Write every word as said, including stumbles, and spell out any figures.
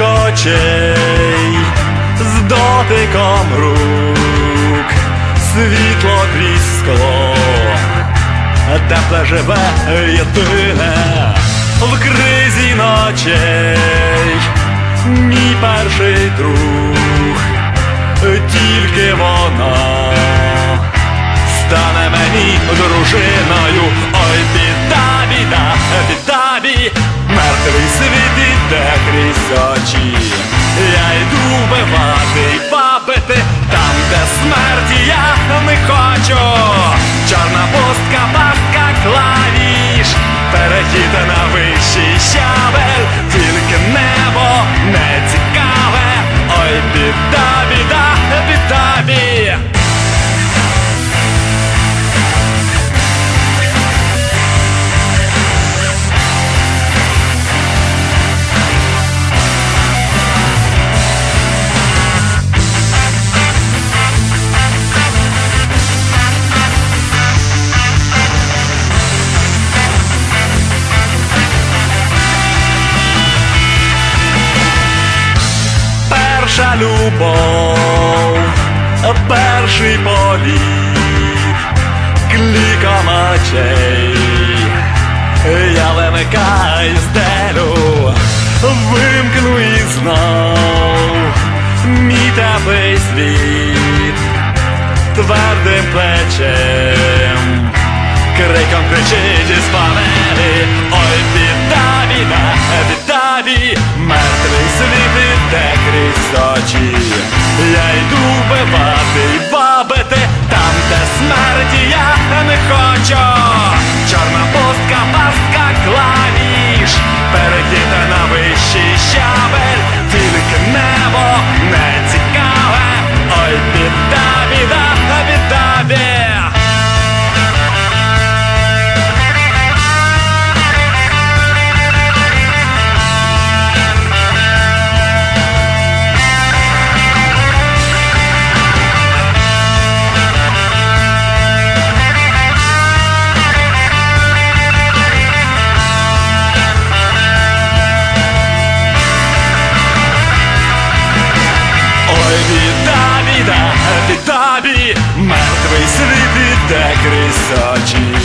очей, з дотиком рук, світло крізь скло, тепле живе єдине в кризі ночей. Мій перший друг, тільки вона стане мені дружиною. Ой, біда, біда, біда, бі, мертвий світ іде крізь очі. Я йду вбивати й бабити там, де смерті я не хочу. Чорна пустка, пастка клавіш, перехід на вищий щабель, тільки небо не цікаве. Ой, біда, біда, біда, бі. Перша любов, перший політ, кліком очей, я вимикаю стелю, вимкну і знов мій теплий світ, твердим плечем, криком кричить із панелі. Ой, біда, біда, біда, бі, мертвий світ іде крізь очі. Я йду вбивати й бабити там, де смерті я не хочу. Чорна пустка, пастка клавіш, перехід на вищий щабель, тільки небо не цікаве. Ой, біда, біда, біда, бі. Біда, біда, бі, мертвий світ іде крізь очі.